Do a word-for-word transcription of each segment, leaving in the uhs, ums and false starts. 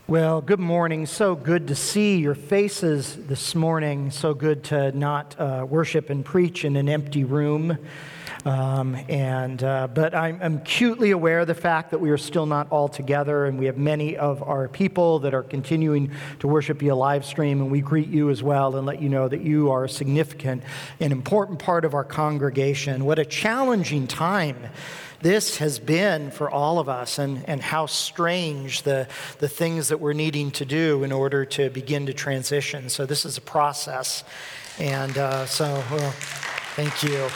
Well, good morning. So good to see your faces this morning. So good to not uh, worship and preach in an empty room. Um, and uh, but I'm, I'm acutely aware of the fact that we are still not all together, and we have many of our people that are continuing to worship via live stream, and we greet you as well and let you know that you are a significant and important part of our congregation. What a challenging time this has been for all of us, and, and how strange the, the things that we're needing to do in order to begin to transition. So this is a process. And uh, so, well, thank you.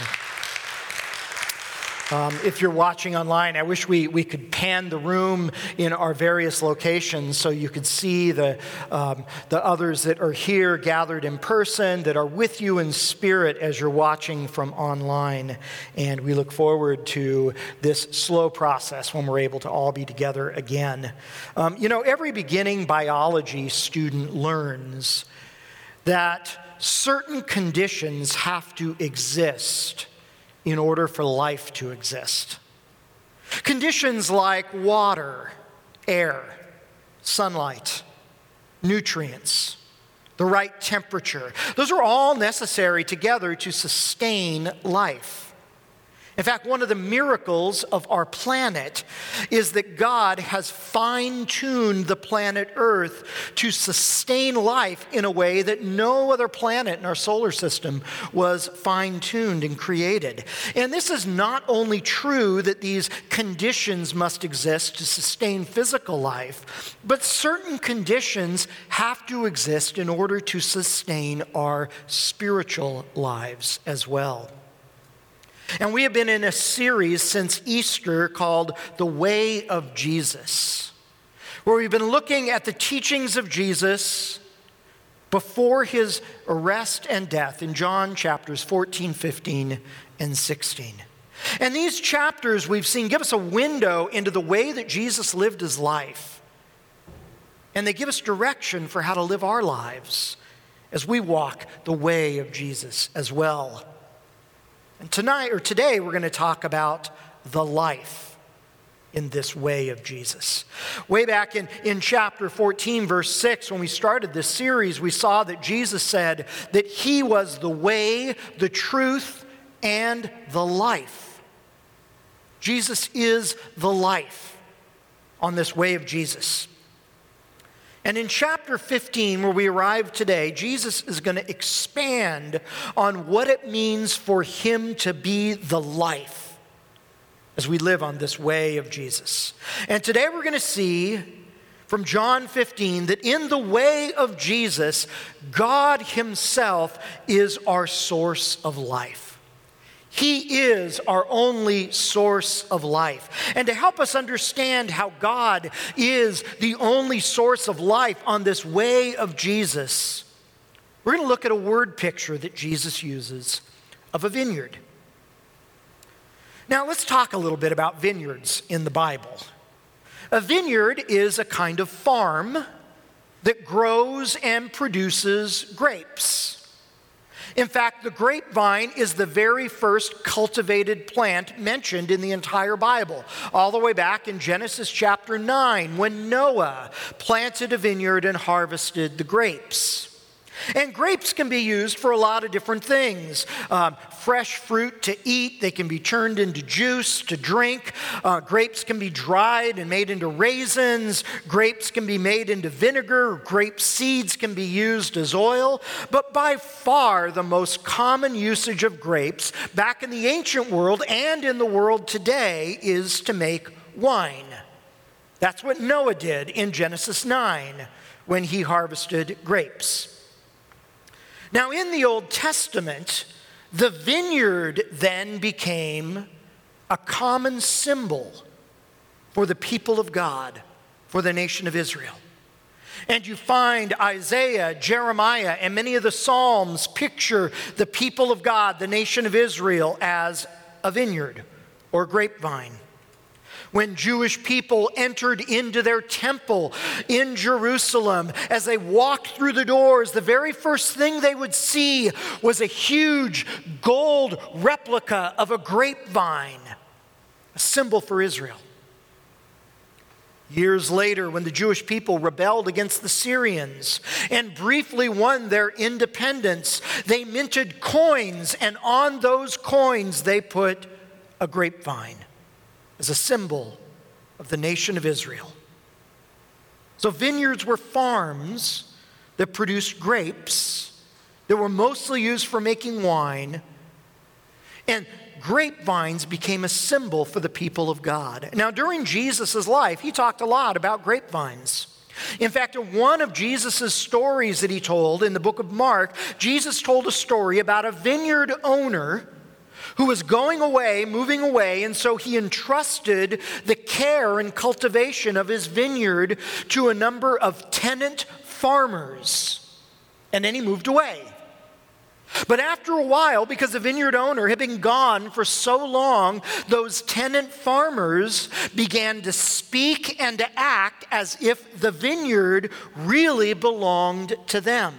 Um, if you're watching online, I wish we, we could pan the room in our various locations so you could see the, um, the others that are here gathered in person, that are with you in spirit as you're watching from online. And we look forward to this slow process when we're able to all be together again. Um, you know, every beginning biology student learns that certain conditions have to exist in order for life to exist. Conditions like water, air, sunlight, nutrients, the right temperature. Those are all necessary together to sustain life. In fact, one of the miracles of our planet is that God has fine-tuned the planet Earth to sustain life in a way that no other planet in our solar system was fine-tuned and created. And this is not only true that these conditions must exist to sustain physical life, but certain conditions have to exist in order to sustain our spiritual lives as well. And we have been in a series since Easter called The Way of Jesus, where we've been looking at the teachings of Jesus before his arrest and death in John chapters fourteen, fifteen, and sixteen. And these chapters we've seen give us a window into the way that Jesus lived his life. And they give us direction for how to live our lives as we walk the way of Jesus as well. And tonight, or today, we're going to talk about the life in this way of Jesus. Way back in, in chapter fourteen, verse six, when we started this series, we saw that Jesus said that he was the way, the truth, and the life. Jesus is the life on this way of Jesus. And in chapter fifteen, where we arrive today, Jesus is going to expand on what it means for him to be the life as we live on this way of Jesus. And today we're going to see from John fifteen that in the way of Jesus, God himself is our source of life. He is our only source of life. And to help us understand how God is the only source of life on this way of Jesus, we're going to look at a word picture that Jesus uses of a vineyard. Now, let's talk a little bit about vineyards in the Bible. A vineyard is a kind of farm that grows and produces grapes. In fact, the grapevine is the very first cultivated plant mentioned in the entire Bible, all the way back in Genesis chapter nine, when Noah planted a vineyard and harvested the grapes. And grapes can be used for a lot of different things. Um, fresh fruit to eat, they can be turned into juice to drink. Uh, grapes can be dried and made into raisins. Grapes can be made into vinegar. Grape seeds can be used as oil. But by far the most common usage of grapes back in the ancient world and in the world today is to make wine. That's what Noah did in Genesis nine when he harvested grapes. Now, in the Old Testament, the vineyard then became a common symbol for the people of God, for the nation of Israel. And you find Isaiah, Jeremiah, and many of the Psalms picture the people of God, the nation of Israel, as a vineyard or grapevine. When Jewish people entered into their temple in Jerusalem, as they walked through the doors, the very first thing they would see was a huge gold replica of a grapevine, a symbol for Israel. Years later, when the Jewish people rebelled against the Syrians and briefly won their independence, they minted coins, and on those coins they put a grapevine as a symbol of the nation of Israel. So vineyards were farms that produced grapes that were mostly used for making wine, and grapevines became a symbol for the people of God. Now, during Jesus' life, he talked a lot about grapevines. In fact, in one of Jesus' stories that he told in the book of Mark, Jesus told a story about a vineyard owner who was going away, moving away, and so he entrusted the care and cultivation of his vineyard to a number of tenant farmers. And then he moved away. But after a while, because the vineyard owner had been gone for so long, those tenant farmers began to speak and to act as if the vineyard really belonged to them.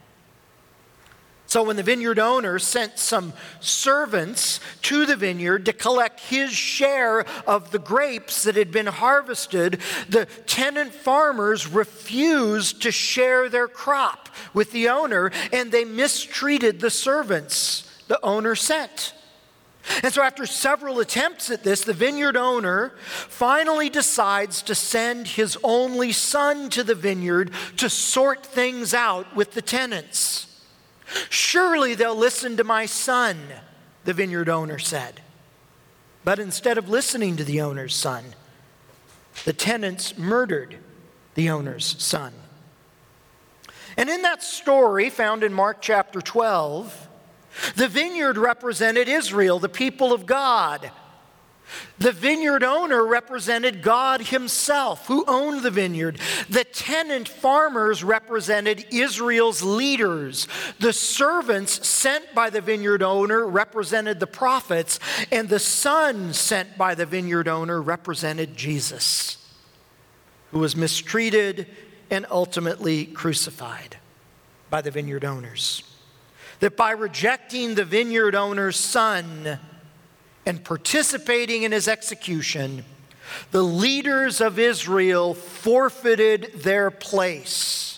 So when the vineyard owner sent some servants to the vineyard to collect his share of the grapes that had been harvested, the tenant farmers refused to share their crop with the owner, and they mistreated the servants the owner sent. And so after several attempts at this, the vineyard owner finally decides to send his only son to the vineyard to sort things out with the tenants. "Surely they'll listen to my son," the vineyard owner said. But instead of listening to the owner's son, the tenants murdered the owner's son. And in that story found in Mark chapter twelve, the vineyard represented Israel, the people of God. The vineyard owner represented God himself, who owned the vineyard. The tenant farmers represented Israel's leaders. The servants sent by the vineyard owner represented the prophets, and the son sent by the vineyard owner represented Jesus, who was mistreated and ultimately crucified by the vineyard owners. That by rejecting the vineyard owner's son and participating in his execution, the leaders of Israel forfeited their place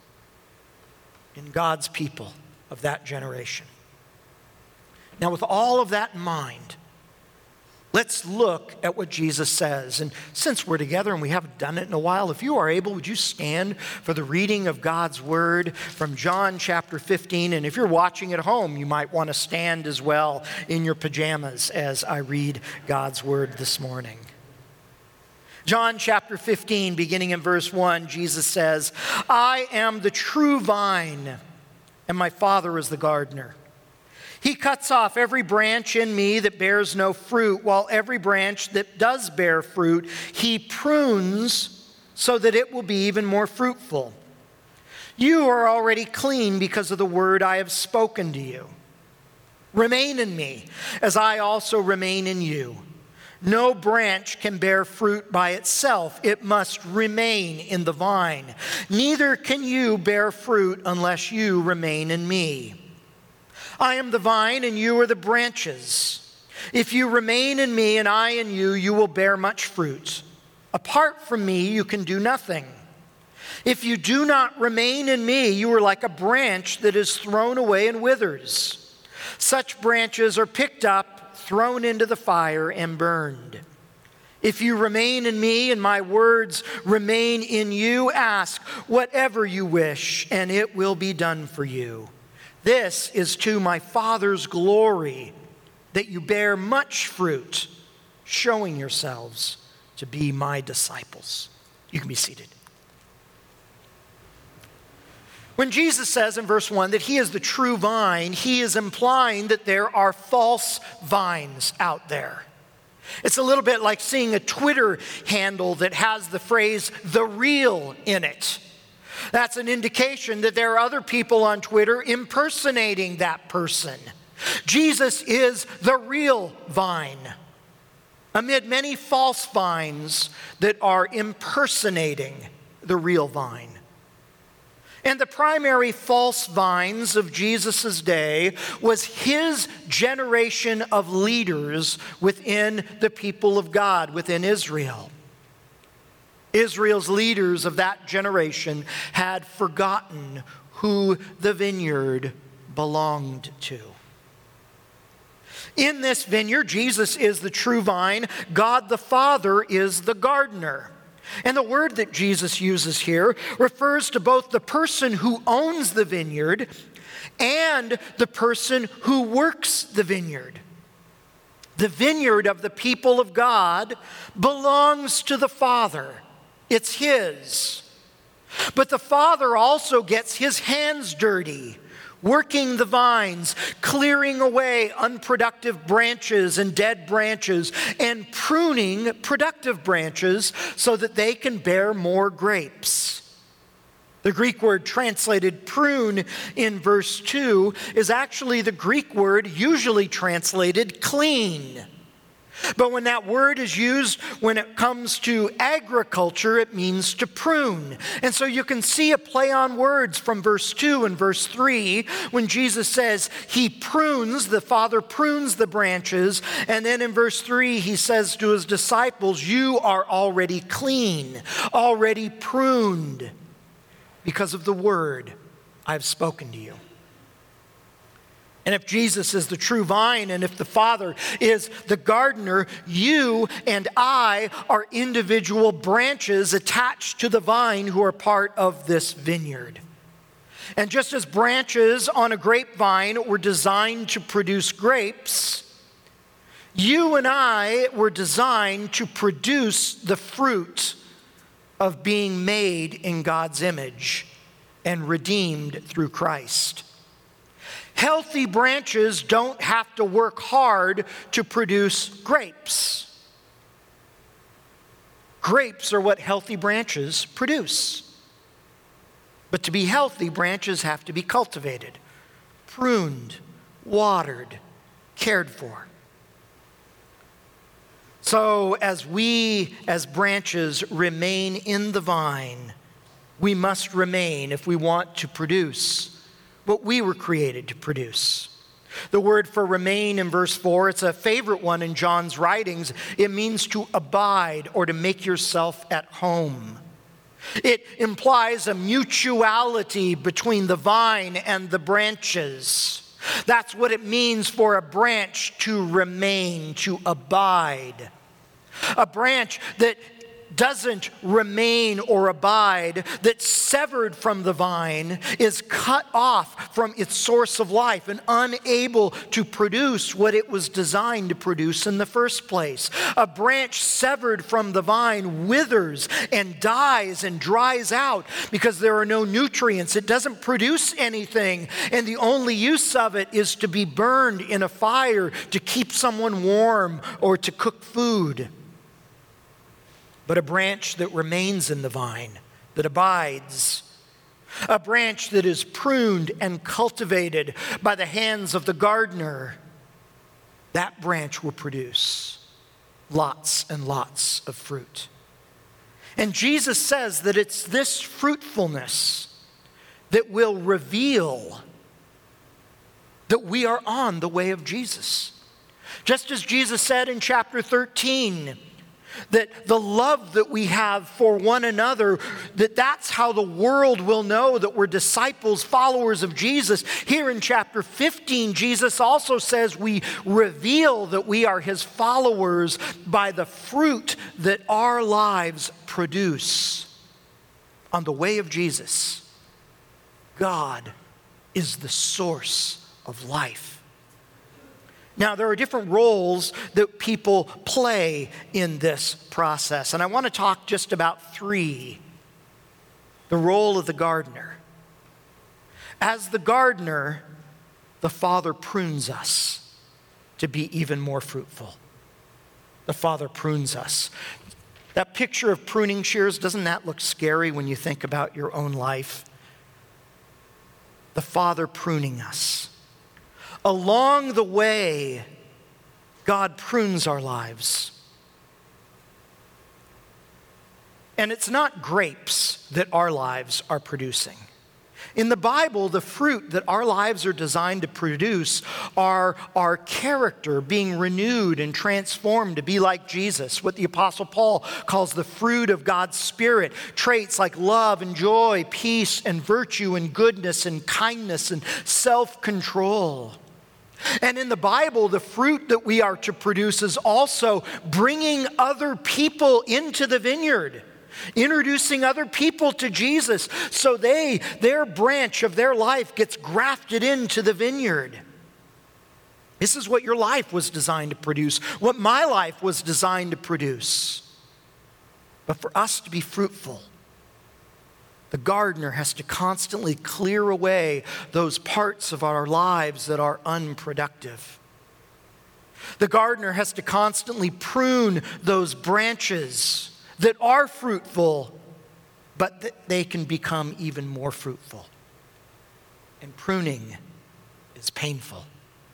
in God's people of that generation. Now, with all of that in mind, let's look at what Jesus says. And since we're together and we haven't done it in a while, if you are able, would you stand for the reading of God's word from John chapter fifteen? And if you're watching at home, you might want to stand as well in your pajamas as I read God's word this morning. John chapter fifteen, beginning in verse one, Jesus says, "I am the true vine, and my Father is the gardener. He cuts off every branch in me that bears no fruit, while every branch that does bear fruit, he prunes so that it will be even more fruitful. You are already clean because of the word I have spoken to you. Remain in me, as I also remain in you. No branch can bear fruit by itself. It must remain in the vine. Neither can you bear fruit unless you remain in me. I am the vine, and you are the branches. If you remain in me and I in you, you will bear much fruit. Apart from me, you can do nothing. If you do not remain in me, you are like a branch that is thrown away and withers. Such branches are picked up, thrown into the fire, and burned. If you remain in me and my words remain in you, ask whatever you wish, and it will be done for you. This is to my Father's glory, that you bear much fruit, showing yourselves to be my disciples." You can be seated. When Jesus says in verse one that he is the true vine, he is implying that there are false vines out there. It's a little bit like seeing a Twitter handle that has the phrase "the real" in it. That's an indication that there are other people on Twitter impersonating that person. Jesus is the real vine, amid many false vines that are impersonating the real vine. And the primary false vines of Jesus' day was his generation of leaders within the people of God, within Israel. Israel's leaders of that generation had forgotten who the vineyard belonged to. In this vineyard, Jesus is the true vine. God the Father is the gardener. And the word that Jesus uses here refers to both the person who owns the vineyard and the person who works the vineyard. The vineyard of the people of God belongs to the Father. It's His. But the Father also gets His hands dirty, working the vines, clearing away unproductive branches and dead branches, and pruning productive branches so that they can bear more grapes. The Greek word translated prune in verse two is actually the Greek word usually translated clean. But when that word is used when it comes to agriculture, it means to prune. And so you can see a play on words from verse two and verse three when Jesus says He prunes, the Father prunes the branches. And then in verse three, He says to His disciples, you are already clean, already pruned because of the word I've spoken to you. And if Jesus is the true vine, and if the Father is the gardener, you and I are individual branches attached to the vine who are part of this vineyard. And just as branches on a grapevine were designed to produce grapes, you and I were designed to produce the fruit of being made in God's image and redeemed through Christ. Healthy branches don't have to work hard to produce grapes. Grapes are what healthy branches produce. But to be healthy, branches have to be cultivated, pruned, watered, cared for. So as we, as branches, remain in the vine, we must remain if we want to produce what we were created to produce. The word for remain in verse four, it's a favorite one in John's writings. It means to abide or to make yourself at home. It implies a mutuality between the vine and the branches. That's what it means for a branch to remain, to abide. A branch that doesn't remain or abide, that's severed from the vine, is cut off from its source of life and unable to produce what it was designed to produce in the first place. A branch severed from the vine withers and dies and dries out because there are no nutrients. It doesn't produce anything, and the only use of it is to be burned in a fire to keep someone warm or to cook food. But a branch that remains in the vine, that abides, a branch that is pruned and cultivated by the hands of the gardener, that branch will produce lots and lots of fruit. And Jesus says that it's this fruitfulness that will reveal that we are on the way of Jesus. Just as Jesus said in chapter thirteen, that the love that we have for one another, that that's how the world will know that we're disciples, followers of Jesus. Here in chapter fifteen, Jesus also says we reveal that we are His followers by the fruit that our lives produce. On the way of Jesus, God is the source of life. Now, there are different roles that people play in this process, and I want to talk just about three. The role of the gardener. As the gardener, the Father prunes us to be even more fruitful. The Father prunes us. That picture of pruning shears, doesn't that look scary when you think about your own life? The Father pruning us. Along the way, God prunes our lives. And it's not grapes that our lives are producing. In the Bible, the fruit that our lives are designed to produce are our character being renewed and transformed to be like Jesus, what the Apostle Paul calls the fruit of God's Spirit, traits like love and joy, peace and virtue and goodness and kindness and self-control. And in the Bible, the fruit that we are to produce is also bringing other people into the vineyard, introducing other people to Jesus so they, their branch of their life gets grafted into the vineyard. This is what your life was designed to produce, what my life was designed to produce. But for us to be fruitful, the gardener has to constantly clear away those parts of our lives that are unproductive. The gardener has to constantly prune those branches that are fruitful, but that they can become even more fruitful. And pruning is painful.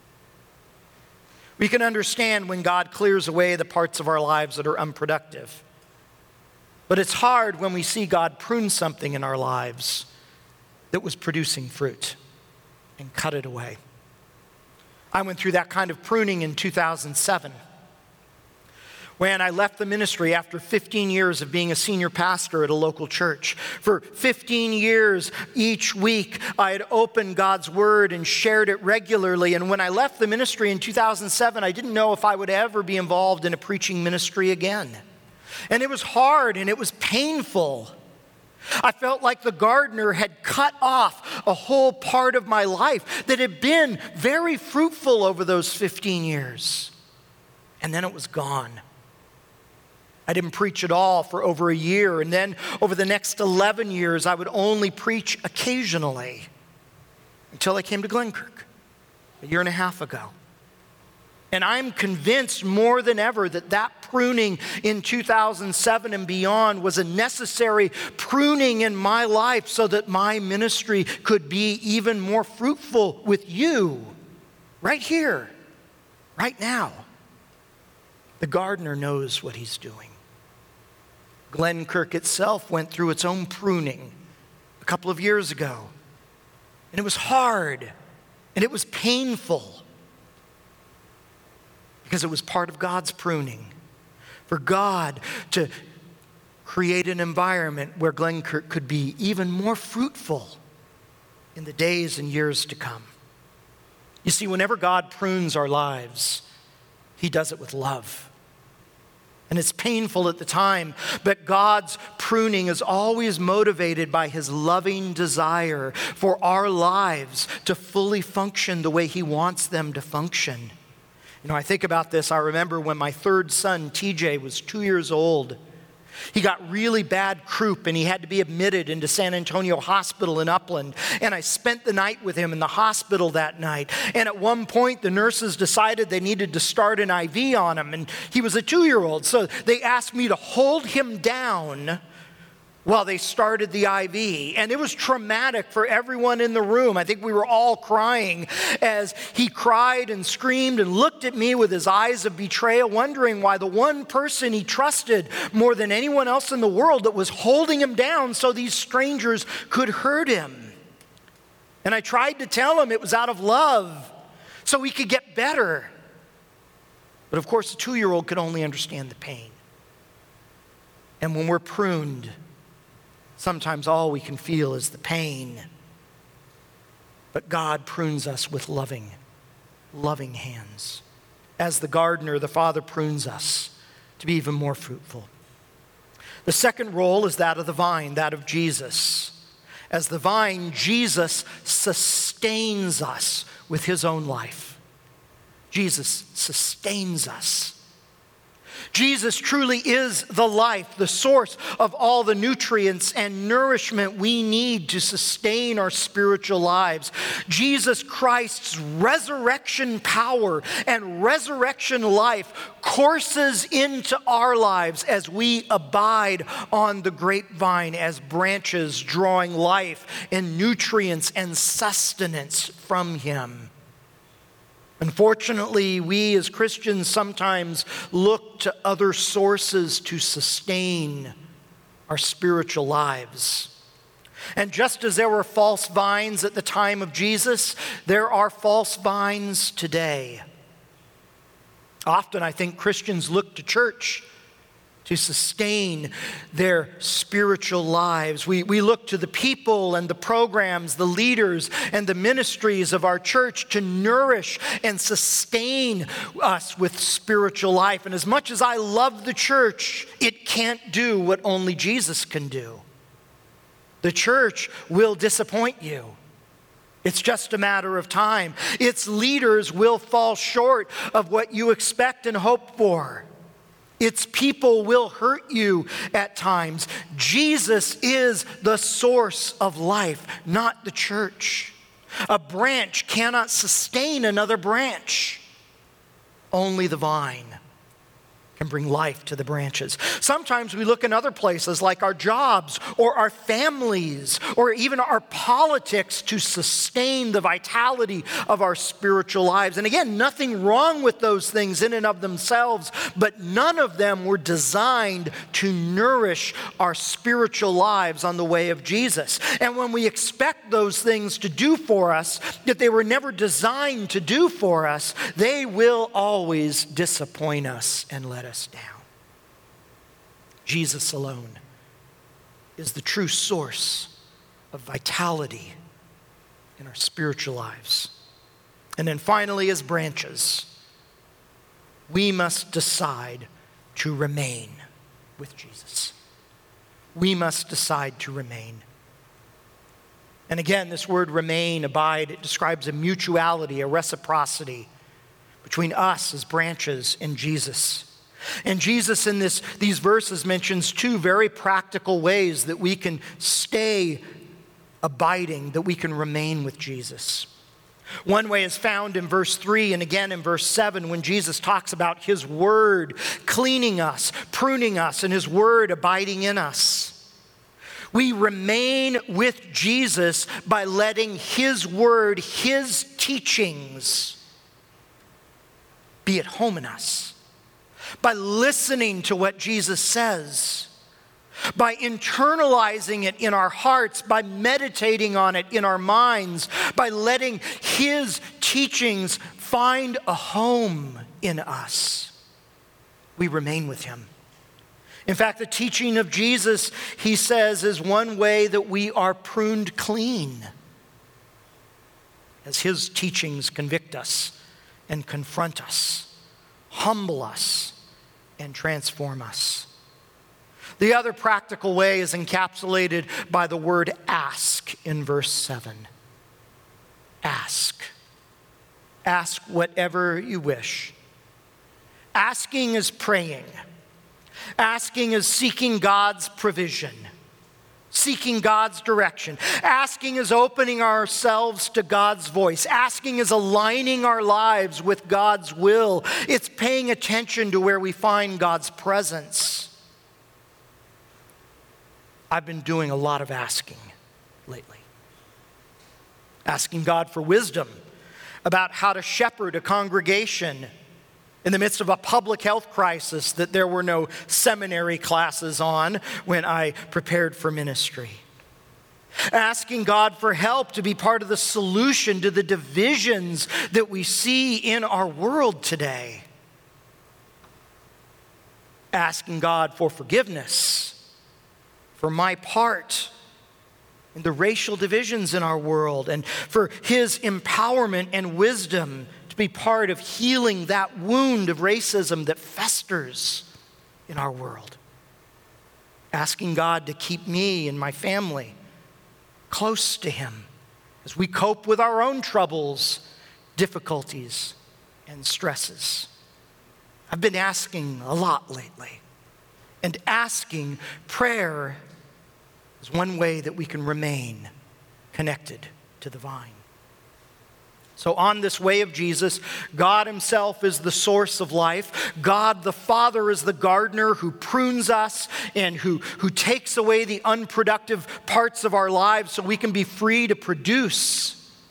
We can understand when God clears away the parts of our lives that are unproductive. But it's hard when we see God prune something in our lives that was producing fruit and cut it away. I went through that kind of pruning in two thousand seven. When I left the ministry after fifteen years of being a senior pastor at a local church. For fifteen years, each week, I had opened God's Word and shared it regularly. And when I left the ministry in two thousand seven, I didn't know if I would ever be involved in a preaching ministry again. And it was hard and it was painful. I felt like the gardener had cut off a whole part of my life that had been very fruitful over those fifteen years. And then it was gone. I didn't preach at all for over a year. And then over the next eleven years, I would only preach occasionally until I came to Glenkirk a year and a half ago. And I'm convinced more than ever that that pruning in two thousand seven and beyond was a necessary pruning in my life so that my ministry could be even more fruitful with you right here, right now. The gardener knows what he's doing. Glenkirk itself went through its own pruning a couple of years ago. And it was hard and it was painful because it was part of God's pruning. For God to create an environment where Glenkirk could be even more fruitful in the days and years to come. You see, whenever God prunes our lives, He does it with love. And it's painful at the time, but God's pruning is always motivated by His loving desire for our lives to fully function the way He wants them to function. You know, I think about this. I remember when my third son, T J, was two years old. He got really bad croup and he had to be admitted into San Antonio Hospital in Upland. And I spent the night with him in the hospital that night. And at one point, the nurses decided they needed to start an I V on him. And he was a two-year-old. So they asked me to hold him down while they started the I V. And it was traumatic for everyone in the room. I think we were all crying as he cried and screamed and looked at me with his eyes of betrayal, wondering why the one person he trusted more than anyone else in the world that was holding him down so these strangers could hurt him. And I tried to tell him it was out of love so he could get better. But of course, the two-year-old could only understand the pain. And when we're pruned, sometimes all we can feel is the pain. But God prunes us with loving, loving hands. As the gardener, the Father prunes us to be even more fruitful. The second role is that of the vine, that of Jesus. As the vine, Jesus sustains us with His own life. Jesus sustains us. Jesus truly is the life, the source of all the nutrients and nourishment we need to sustain our spiritual lives. Jesus Christ's resurrection power and resurrection life courses into our lives as we abide on the grapevine as branches drawing life and nutrients and sustenance from Him. Unfortunately, we as Christians sometimes look to other sources to sustain our spiritual lives. And just as there were false vines at the time of Jesus, there are false vines today. Often I think Christians look to church to sustain their spiritual lives. We, we look to the people and the programs, the leaders and the ministries of our church to nourish and sustain us with spiritual life. And as much as I love the church, it can't do what only Jesus can do. The church will disappoint you. It's just a matter of time. Its leaders will fall short of what you expect and hope for. Its people will hurt you at times. Jesus is the source of life, not the church. A branch cannot sustain another branch. Only the vine can bring life to the branches. Sometimes we look in other places like our jobs or our families or even our politics to sustain the vitality of our spiritual lives. And again, nothing wrong with those things in and of themselves, but none of them were designed to nourish our spiritual lives on the way of Jesus. And when we expect those things to do for us that they were never designed to do for us, they will always disappoint us and let us us down. Jesus alone is the true source of vitality in our spiritual lives. And then finally, as branches, we must decide to remain with Jesus. We must decide to remain. And again, this word remain, abide, it describes a mutuality, a reciprocity between us as branches and Jesus. And Jesus in this, these verses mentions two very practical ways that we can stay abiding, that we can remain with Jesus. One way is found in verse three and again in verse seven when Jesus talks about his word cleaning us, pruning us, and his word abiding in us. We remain with Jesus by letting his word, his teachings be at home in us. By listening to what Jesus says, by internalizing it in our hearts, by meditating on it in our minds, by letting his teachings find a home in us, we remain with him. In fact, the teaching of Jesus, he says, is one way that we are pruned clean, as his teachings convict us and confront us, humble us, and transform us. The other practical way is encapsulated by the word ask in verse seven. Ask. Ask whatever you wish. Asking is praying. Asking is seeking God's provision, seeking God's direction. Asking is opening ourselves to God's voice. Asking is aligning our lives with God's will. It's paying attention to where we find God's presence. I've been doing a lot of asking lately. Asking God for wisdom about how to shepherd a congregation in the midst of a public health crisis that there were no seminary classes on when I prepared for ministry. Asking God for help to be part of the solution to the divisions that we see in our world today. Asking God for forgiveness for my part in the racial divisions in our world and for his empowerment and wisdom be part of healing that wound of racism that festers in our world. Asking God to keep me and my family close to him as we cope with our own troubles, difficulties, and stresses. I've been asking a lot lately. And asking, prayer, is one way that we can remain connected to the vine. So on this way of Jesus, God himself is the source of life. God the Father is the gardener who prunes us and who, who takes away the unproductive parts of our lives so we can be free to produce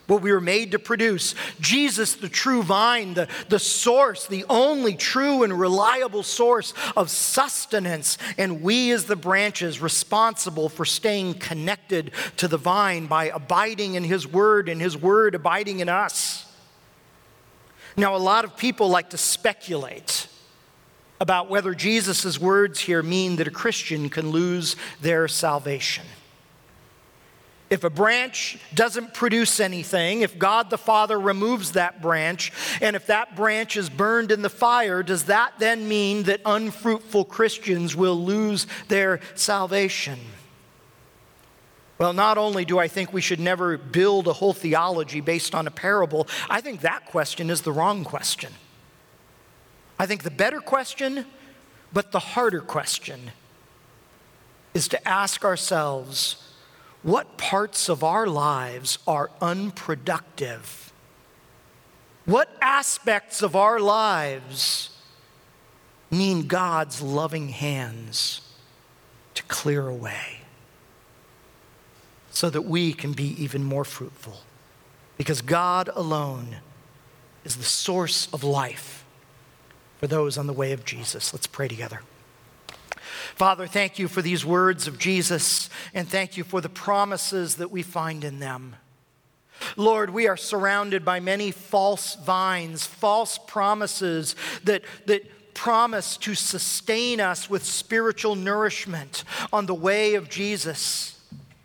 what we were made to produce. Jesus, the true vine, the, the source, the only true and reliable source of sustenance. And we as the branches responsible for staying connected to the vine by abiding in his word and his word abiding in us. Now, a lot of people like to speculate about whether Jesus' words here mean that a Christian can lose their salvation. If a branch doesn't produce anything, if God the Father removes that branch, and if that branch is burned in the fire, does that then mean that unfruitful Christians will lose their salvation? Well, not only do I think we should never build a whole theology based on a parable, I think that question is the wrong question. I think the better question, but the harder question, is to ask ourselves, what parts of our lives are unproductive? What aspects of our lives need God's loving hands to clear away so that we can be even more fruitful? Because God alone is the source of life for those on the way of Jesus. Let's pray together. Father, thank you for these words of Jesus, and thank you for the promises that we find in them. Lord, we are surrounded by many false vines, false promises that, that promise to sustain us with spiritual nourishment on the way of Jesus.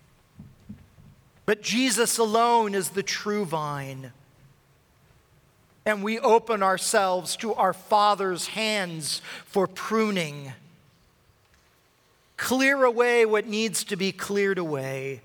But Jesus alone is the true vine. And we open ourselves to our Father's hands for pruning. Clear away what needs to be cleared away,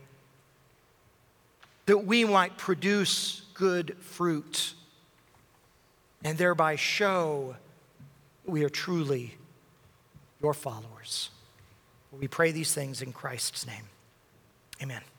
that we might produce good fruit and thereby show that we are truly your followers. We pray these things in Christ's name. Amen.